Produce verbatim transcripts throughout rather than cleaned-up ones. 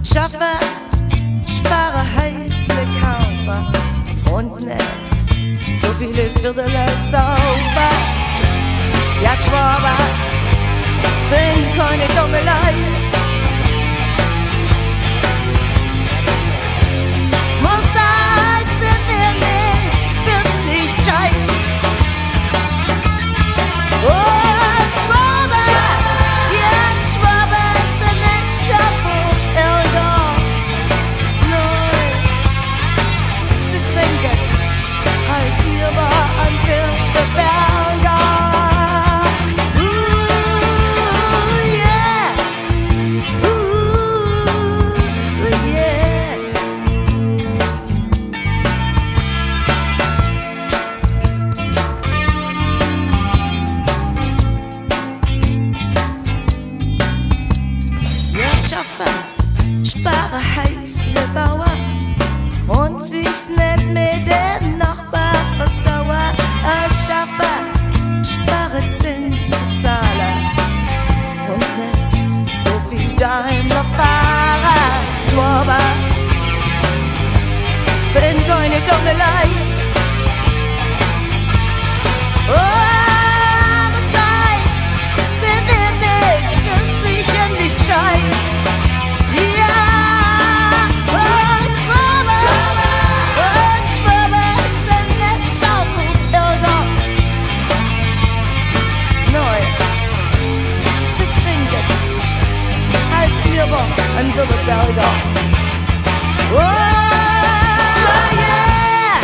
schaffe, spare, heiße kaufe und nicht so viele Viertel sauber. Ja, Schwaber sind keine dumme Leid. Muss alt sind wir nicht vierzig gescheit. Und Schwaber, ja, Schwaber sind nicht schaffen, Ärger. Nein, sie trinket halt hier war an der Berger. Spare heiße Bauer und siehst nicht mit den Nachbar versauer. Schaffe, spare Zinszahler und nicht so viel Daimlerfahrer. Schwaber sind keine dumme Leid. Oh, Zeit sind wir nicht, wird sicher nicht gescheit. Ein Berger. Oh yeah,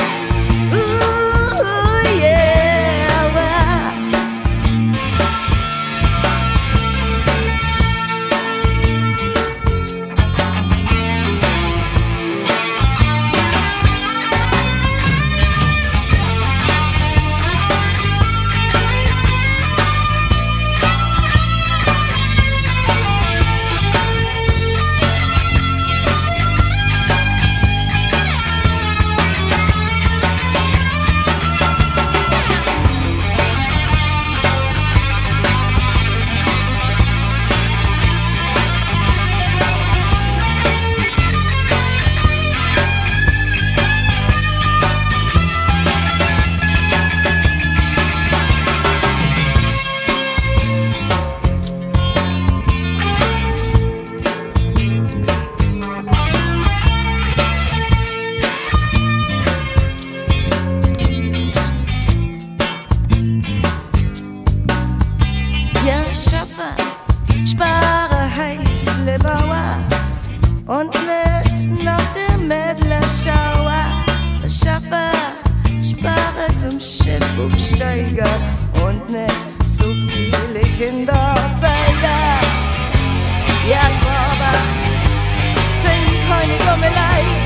ooh yeah, well. Spare heiße Bauer und mit nach dem Mädlerschauer. Schaffe, spare zum Schiffaufsteiger und nicht so viele Kinderzeiger. Ja, Schwaber sind keine dumme Leid.